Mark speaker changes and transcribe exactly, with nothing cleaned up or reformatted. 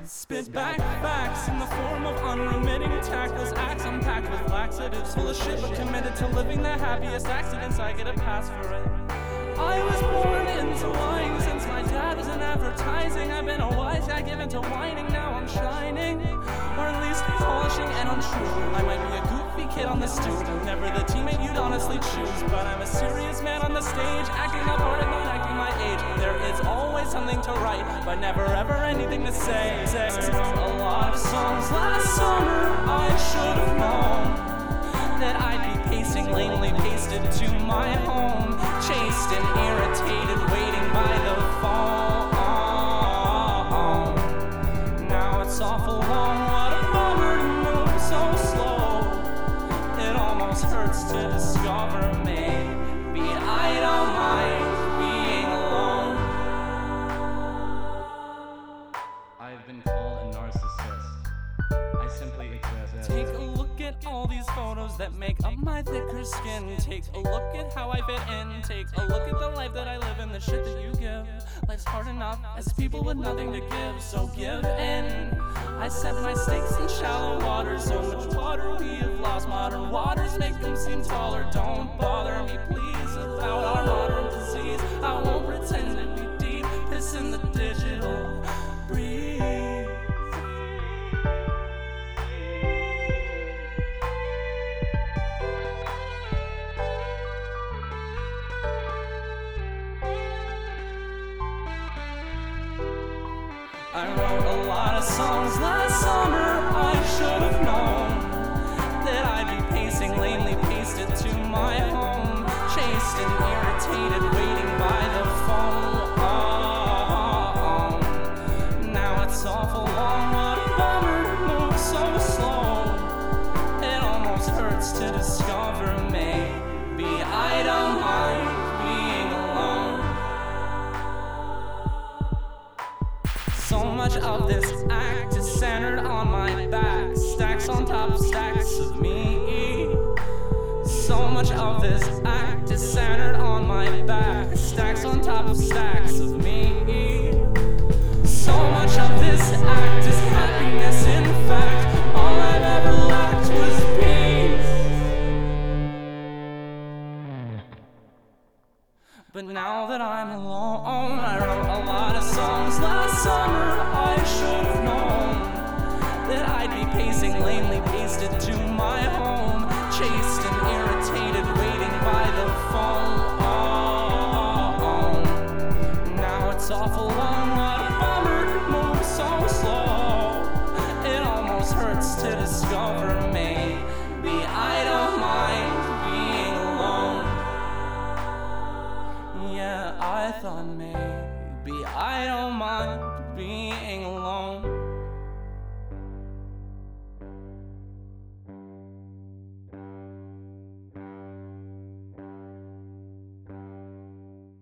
Speaker 1: Spit back facts in the form of unremitting tactless acts. I'm packed with laxatives, full of shit, but committed to living the happiest accidents. I get a pass for it. I was born into lying since my dad was in advertising. I've been a wise guy given to whining, now I'm shining, or at least polishing and untrue. I might be a goofy kid on the stoop, never the teammate you'd honestly choose, but I'm a serious man on the stage, acting up hard and not acting my age. There is always something to write, but never ever anything to say. say. A lot of songs last summer, I should have known that I'd be pacing lamely pasted to my home, chased and irritated, waiting by the phone. Now it's awful long, what a bummer to move so slow. It almost hurts to discover maybe I don't mind being alone. I've been called a narcissist. I simply exist. Take a look at all these photos that make up my thicker skin. Take a look at how I fit in. Take a look at the life that I live and the shit that you give. Life's hard enough as people with nothing to give, so give in. I set my stakes in shallow water. So much water we have lost. Modern waters make them seem taller. Don't bother me, please, about our modern disease. I won't pretend to be deep. Piss in the digital. Breathe. I wrote a lot of songs last summer. I should have known that I'd be pacing lamely pasted to my home, chased and irritated, waiting by the phone. Now it's awful long, what a bummer to move so slow. It almost hurts to discover maybe I don't mind being alone. So much of this act is centered on my back, stacks on top of stacks of me. So much of this act is centered on my back, stacks on top of stacks of me. So much of this act